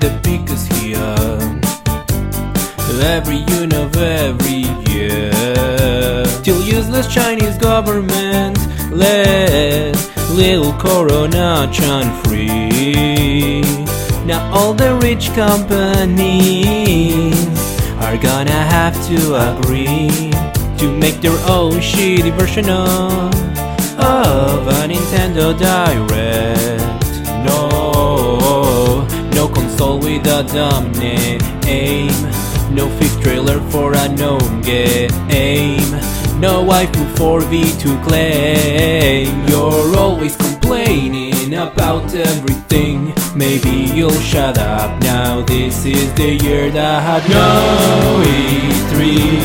the biggest hit every year. Till useless Chinese government let little Corona shine free. Now all the rich companies are gonna have to agree to make their own shitty version of a Nintendo Direct. No console with a dumb name, no fifth trailer for a known game, no waifu for V to claim. You're always complaining about everything. Maybe you'll shut up now. This is the year that had no E3.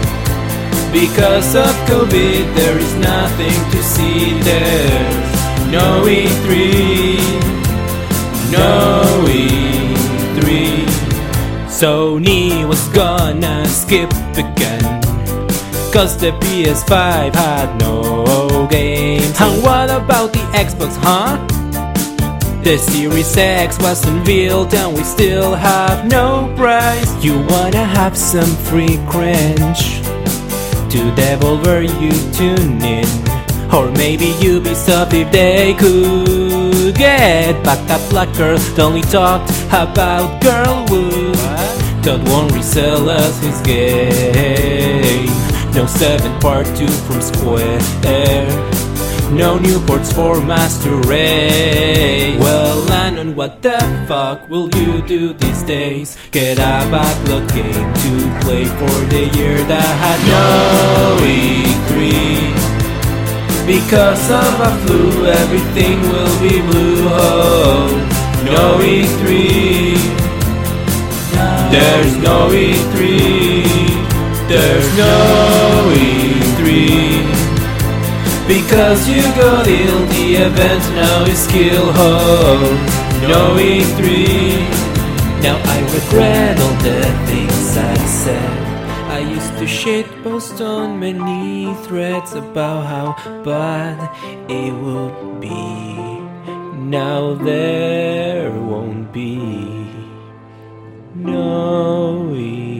Because of COVID there is nothing to see. There's no E3, no E3. Sony was gonna skip again, cause the PS5 had no games. And what about the Xbox, huh? The Series X was unveiled and we still have no price. You wanna have some free crunch? To Devolver you tune in, or maybe Ubisoft if they could get back that black girl that only talked about Girlwood. That won't resell us his game. No 7 Part 2 from Square, no new ports for Master Race. Well, Lennon, what the fuck will you do these days? Get a backlog game to play for the year that had no E3. Because of a flu, everything will be blue. Oh, no E3. There's no E3. There's no E3. Because you got ill, the event now is kill. Oh, no E3. Now I regret all the things I said. I used to shitpost on many threads about how bad it would be. Now there won't be no E3.